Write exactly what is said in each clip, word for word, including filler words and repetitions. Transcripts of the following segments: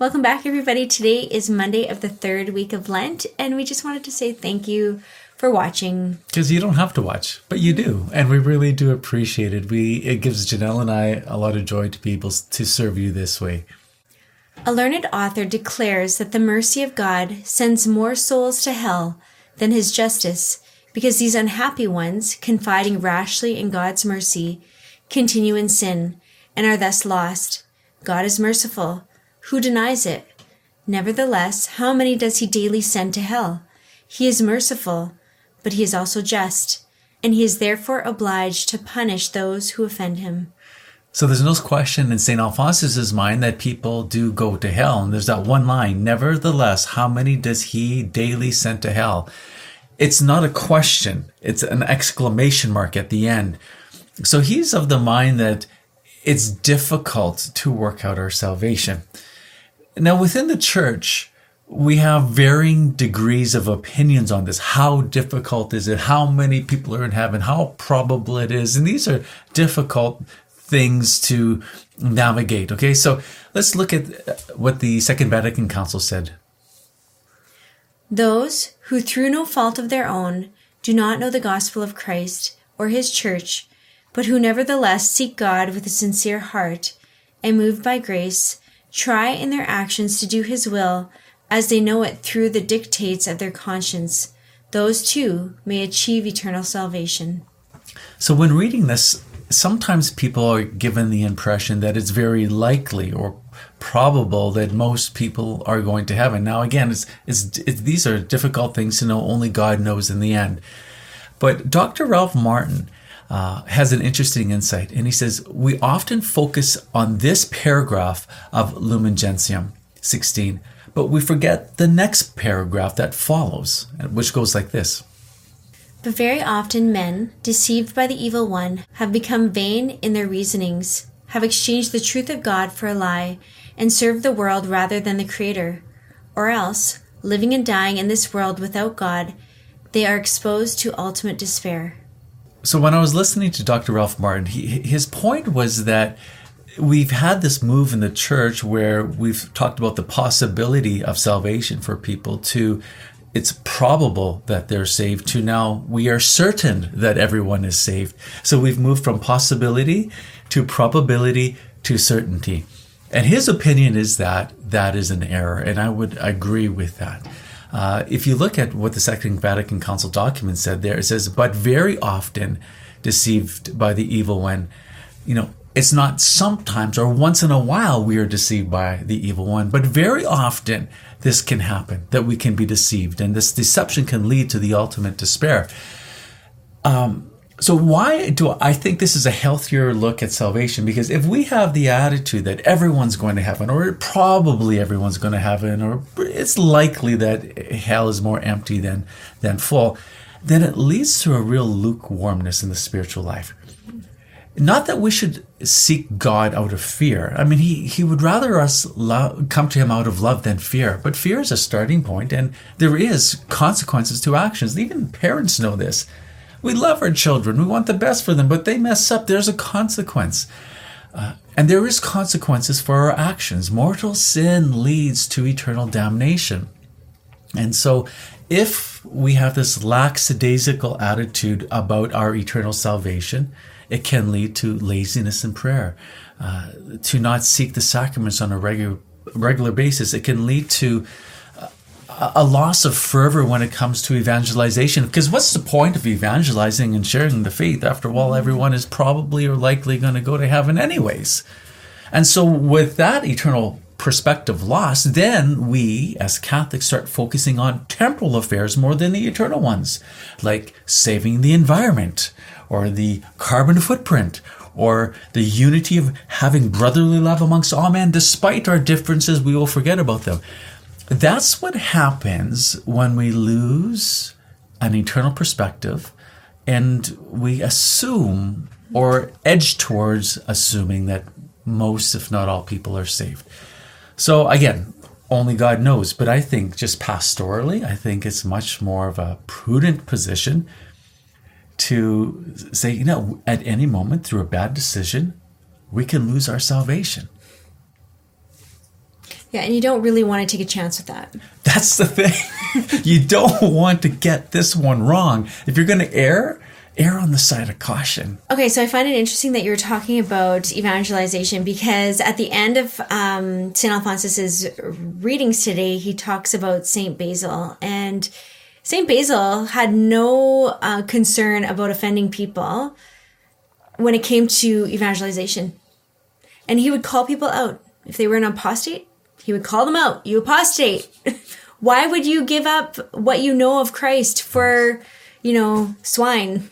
Welcome back, everybody. Today is Monday of the third week of Lent, and we just wanted to say thank you for watching. Because you don't have to watch, but you do, and we really do appreciate it. We It gives Janelle and I a lot of joy to be able to serve you this way. A learned author declares that the mercy of God sends more souls to hell than his justice, because these unhappy ones, confiding rashly in God's mercy, continue in sin and are thus lost. God is merciful. Who denies it? Nevertheless, how many does he daily send to hell? He is merciful, but he is also just, and he is therefore obliged to punish those who offend him. So there's no question in Saint Alphonsus' mind that people do go to hell. And there's that one line, nevertheless, how many does he daily send to hell? It's not a question. It's an exclamation mark at the end. So he's of the mind that it's difficult to work out our salvation. Now, within the church, we have varying degrees of opinions on this. How difficult is it? How many people are in heaven? How probable it is? And these are difficult things to navigate. Okay, so let's look at what the Second Vatican Council said. Those who through no fault of their own do not know the gospel of Christ or his church, but who nevertheless seek God with a sincere heart and moved by grace, try in their actions to do his will as they know it through the dictates of their conscience, those too may achieve eternal salvation. So when reading this, sometimes people are given the impression that it's very likely or probable that most people are going to heaven. Now, again, it's, it's, it's these are difficult things to know. Only God knows in the end. But Doctor Ralph Martin uh, has an interesting insight, and he says, we often focus on this paragraph of Lumen Gentium sixteen, but we forget the next paragraph that follows, which goes like this. But very often men, deceived by the evil one, have become vain in their reasonings, have exchanged the truth of God for a lie, and served the world rather than the Creator. Or else, living and dying in this world without God, they are exposed to ultimate despair. So when I was listening to Doctor Ralph Martin, he, his point was that we've had this move in the church where we've talked about the possibility of salvation for people to it's probable that they're saved to now we are certain that everyone is saved. So we've moved from possibility to probability to certainty. And his opinion is that that is an error. And I would agree with that. Uh, if you look at what the Second Vatican Council document said there, it says, but very often deceived by the evil one. You know, it's not sometimes or once in a while we are deceived by the evil one, but very often this can happen, that we can be deceived, and this deception can lead to the ultimate despair. Um, so why do I think this is a healthier look at salvation? Because if we have the attitude that everyone's going to heaven, or probably everyone's going to heaven, or it's likely that hell is more empty than, than full, then it leads to a real lukewarmness in the spiritual life. Not that we should seek God out of fear. I mean, he, he would rather us lo- come to him out of love than fear. But fear is a starting point, and there is consequences to actions. Even parents know this. We love our children. We want the best for them, but they mess up. There's a consequence. Uh, and there is consequences for our actions. Mortal sin leads to eternal damnation. And so if we have this lackadaisical attitude about our eternal salvation, it can lead to laziness in prayer, uh, to not seek the sacraments on a regular regular basis. It can lead to a, a loss of fervor when it comes to evangelization. Because what's the point of evangelizing and sharing the faith? After all, everyone is probably or likely going to go to heaven anyways. And so with that eternal perspective lost, then we as Catholics start focusing on temporal affairs more than the eternal ones, like saving the environment, or the carbon footprint, or the unity of having brotherly love amongst all men. Despite our differences, we will forget about them. That's what happens when we lose an eternal perspective and we assume or edge towards assuming that most, if not all, people are saved. So again, only God knows, but I think just pastorally, I think it's much more of a prudent position to say, you know, at any moment through a bad decision, we can lose our salvation. Yeah, and you don't really want to take a chance with that. That's the thing. You don't want to get this one wrong. If you're going to err, err on the side of caution. Okay, so I find it interesting that you were talking about evangelization, because at the end of um, Saint Alphonsus's readings today, he talks about Saint Basil. And Saint Basil had no uh, concern about offending people when it came to evangelization. And he would call people out. If they were an apostate, he would call them out. You apostate. Why would you give up what you know of Christ for, you know, swine?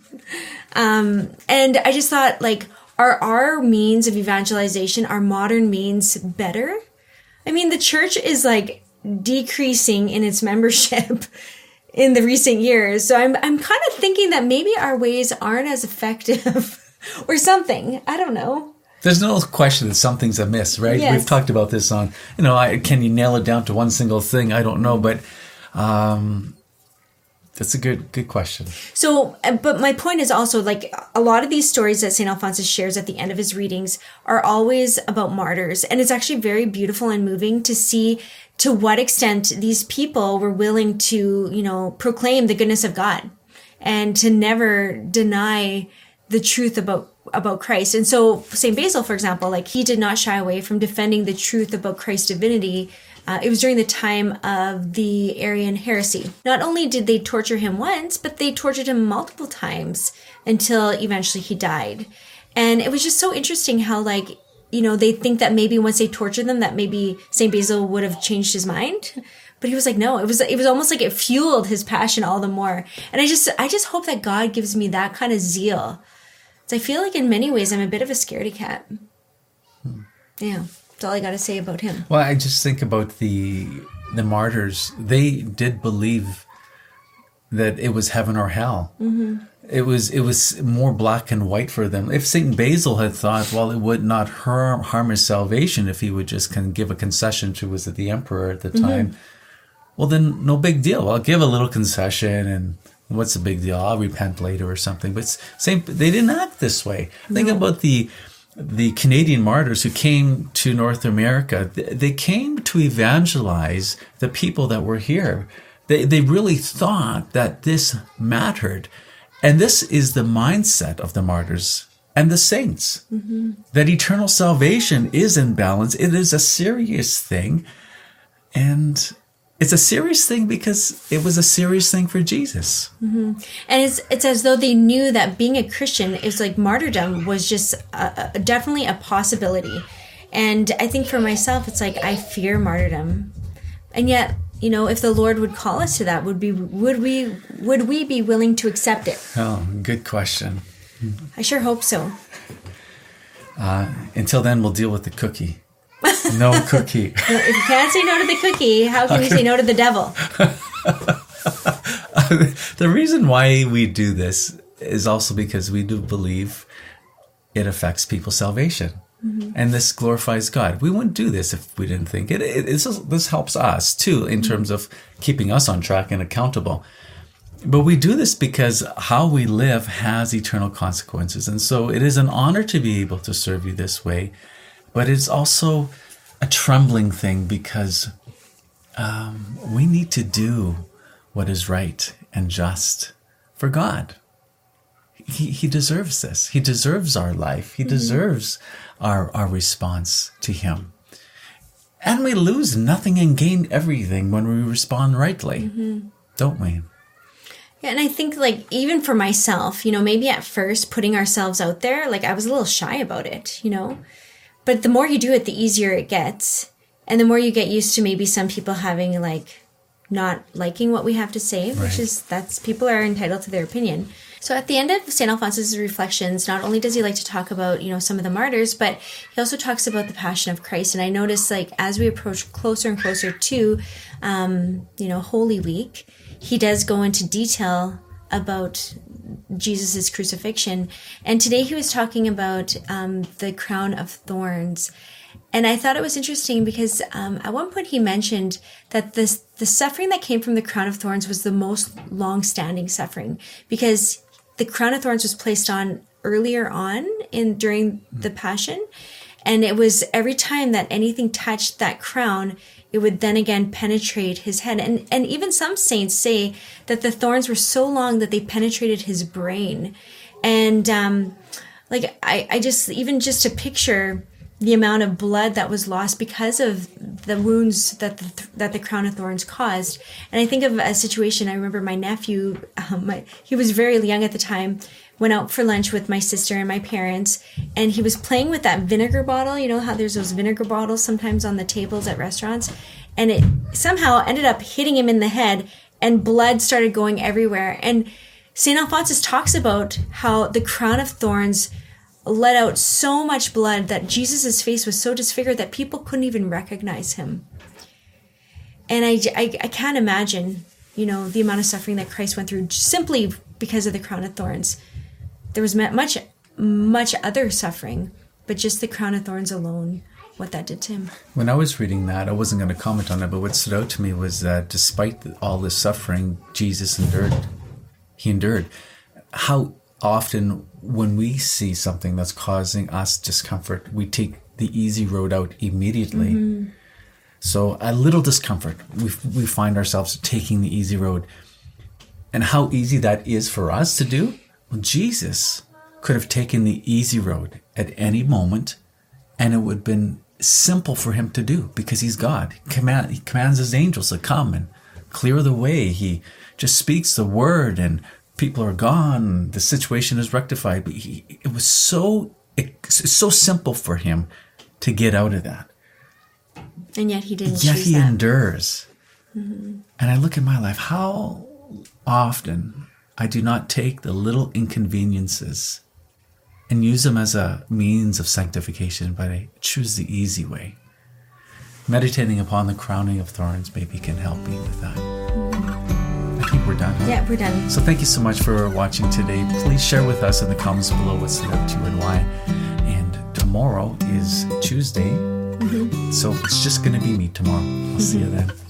Um, and I just thought, like, are our means of evangelization, our modern means, better? I mean, the church is like decreasing in its membership in the recent years. So I'm, I'm kind of thinking that maybe our ways aren't as effective or something. I don't know. There's no question that something's amiss, right? Yes. We've talked about this on, you know, I, can you nail it down to one single thing? I don't know, but um, that's a good good question. So, but my point is also, like, a lot of these stories that Saint Alphonsus shares at the end of his readings are always about martyrs. And it's actually very beautiful and moving to see to what extent these people were willing to, you know, proclaim the goodness of God and to never deny the truth about about Christ. And so Saint Basil, for example, like, he did not shy away from defending the truth about Christ's divinity. Uh, it was during the time of the Arian heresy. Not only did they torture him once, but they tortured him multiple times until eventually he died. And it was just so interesting how, like, you know, they think that maybe once they tortured them, that maybe Saint Basil would have changed his mind. But he was like, no, it was, it was almost like it fueled his passion all the more. And I just, I just hope that God gives me that kind of zeal. I feel like in many ways I'm a bit of a scaredy cat. Hmm. Yeah, that's all I got to say about him. Well, I just think about the the martyrs. They did believe that it was heaven or hell. Mm-hmm. It was it was more black and white for them. If Saint Basil had thought, well, it would not harm harm his salvation if he would just can give a concession to, was it the emperor at the time? Mm-hmm. Well, then no big deal. I'll give a little concession and. What's the big deal? I'll repent later or something. But same, they didn't act this way. No. Think about the the Canadian martyrs who came to North America. They came to evangelize the people that were here. They they really thought that this mattered. And this is the mindset of the martyrs and the saints. Mm-hmm. That eternal salvation is in balance. It is a serious thing. And it's a serious thing because it was a serious thing for Jesus. Mm-hmm. And it's it's as though they knew that being a Christian is like martyrdom was just a, a, definitely a possibility. And I think for myself, it's like, I fear martyrdom. And yet, you know, if the Lord would call us to that, would be would we would we be willing to accept it? Oh, good question. I sure hope so. Uh, until then, we'll deal with the cookie. No cookie. If you can't say no to the cookie, how can you say no to the devil? The reason why we do this is also because we do believe it affects people's salvation. Mm-hmm. And this glorifies God. We wouldn't do this if we didn't think it. it it's just, this helps us too in mm-hmm. terms of keeping us on track and accountable. But we do this because how we live has eternal consequences. And so it is an honor to be able to serve you this way. But it's also a trembling thing because um, we need to do what is right and just for God. He, he deserves this. He deserves our life. He mm-hmm. deserves our, our response to him. And we lose nothing and gain everything when we respond rightly, mm-hmm. don't we? Yeah, and I think, like, even for myself, you know, maybe at first putting ourselves out there, like, I was a little shy about it, you know? But the more you do it, the easier it gets. And the more you get used to maybe some people having, like, not liking what we have to say, right. which is, that's, people are entitled to their opinion. So at the end of Saint Alphonsus' reflections, not only does he like to talk about, you know, some of the martyrs, but he also talks about the Passion of Christ. And I noticed, like, as we approach closer and closer to, um, you know, Holy Week, he does go into detail about Jesus' crucifixion. And today he was talking about um, the crown of thorns. And I thought it was interesting because um, at one point he mentioned that this, the suffering that came from the crown of thorns was the most long-standing suffering, because the crown of thorns was placed on earlier on in during the Passion. And it was every time that anything touched that crown, it would then again penetrate his head. And, and even some saints say that the thorns were so long that they penetrated his brain. And um, like, I, I just, even just to picture the amount of blood that was lost because of the wounds that the, that the crown of thorns caused. And I think of a situation, I remember my nephew, um, my, he was very young at the time, went out for lunch with my sister and my parents, and he was playing with that vinegar bottle. You know how there's those vinegar bottles sometimes on the tables at restaurants? And it somehow ended up hitting him in the head, and blood started going everywhere. And Saint Alphonsus talks about how the crown of thorns let out so much blood that Jesus' face was so disfigured that people couldn't even recognize him. And I, I, I can't imagine, you know, the amount of suffering that Christ went through simply because of the crown of thorns. There was much, much other suffering, but just the crown of thorns alone, what that did to him. When I was reading that, I wasn't going to comment on it, but what stood out to me was that despite all this suffering, Jesus endured. He endured. How often when we see something that's causing us discomfort, we take the easy road out immediately. Mm-hmm. So a little discomfort, we we find ourselves taking the easy road. And how easy that is for us to do? Well, Jesus could have taken the easy road at any moment, and it would have been simple for him to do because he's God. He, command, he commands his angels to come and clear the way. He just speaks the word and people are gone. The situation is rectified. But he, it was so it's so simple for him to get out of that. And yet he didn't Yet choose he that. endures. Mm-hmm. And I look at my life, how often I do not take the little inconveniences and use them as a means of sanctification, but I choose the easy way. Meditating upon the crowning of thorns maybe can help me with that. I think we're done. Huh? Yeah, we're done. So thank you so much for watching today. Please share with us in the comments below what stood out to you and why. And tomorrow is Tuesday. Mm-hmm. So it's just going to be me tomorrow. I'll mm-hmm. see you then.